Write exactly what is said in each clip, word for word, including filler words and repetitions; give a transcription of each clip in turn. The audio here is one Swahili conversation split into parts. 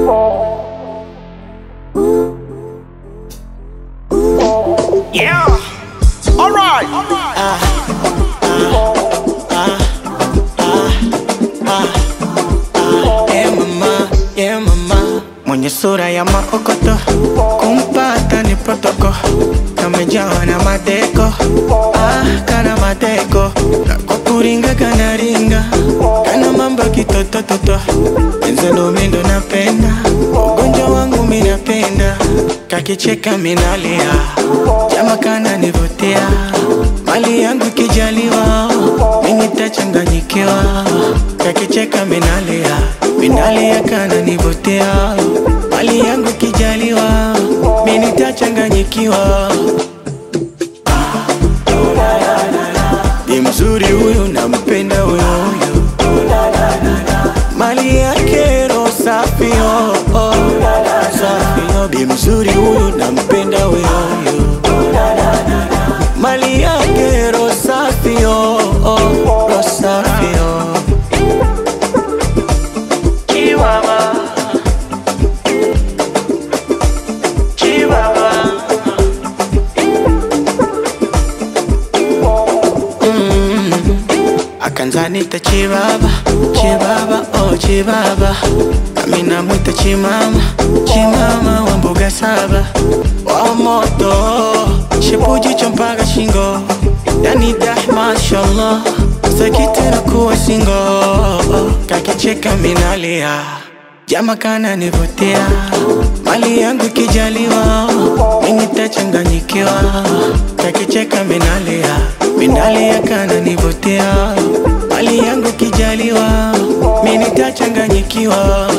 Yeah. All right. All right. Ah, ah, ah, ah, ah, ah. Yeah mama, yeah mama. Mwenye sura ya maokoto, kumpata ni protoko. Kamejawa na madeko, ah, kana madeko. Kwa kuringa kana ringa, kana mambo kitotototo. Enzelo mindo napenda, ugonjwa wangu minapenda. Kakicheka minalia, jama kana nivutia. Mali yangu kijaliwa, mimi tachanganyikiwa. Kakicheka minalia, minalia kana nivutia. Mali yangu kijaliwa, mimi tachanganyikiwa. Ni mzuri huyu nampenda huyu huyu. Mali yake roho safi oh oh. Safi oh. Bi mzuri huyu nampenda huyu huyu. Mali yake roho safi oh oh. Roho safi oh. Chihuahua, Chihuahua. Mm. Akanzanita Chibaba, Chibaba, oh Chibaba. Amina mwita Chimama, Chimama wa mbuga saba. Wa moto, shipuji chompaga shingo. Yani dah mashallah, sakitera kuwa singo. Kakicheka minalia, jama kana nivutia. Mali yangu kijaliwa, mimi tachanganyikiwa. Kakicheka minalia, minalia kana nivutia. Mali yangu kijaliwa, mimi tachanganyikiwa.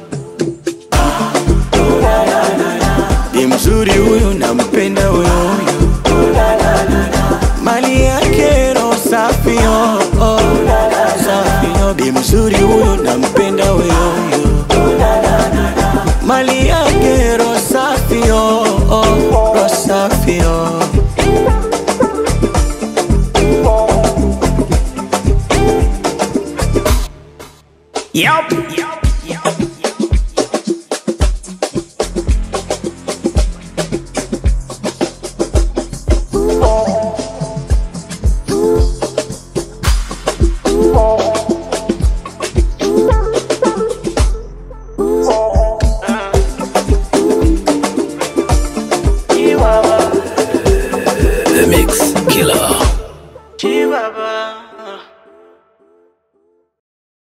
Ni mzuri huyu nampenda huyu huyu. Mali yake roho safi oh oh. Safi oh. Bi mzuri huyu nampenda huyu huyu. Mali yake roho safi oh oh. Roho safi oh. Yup. Yup.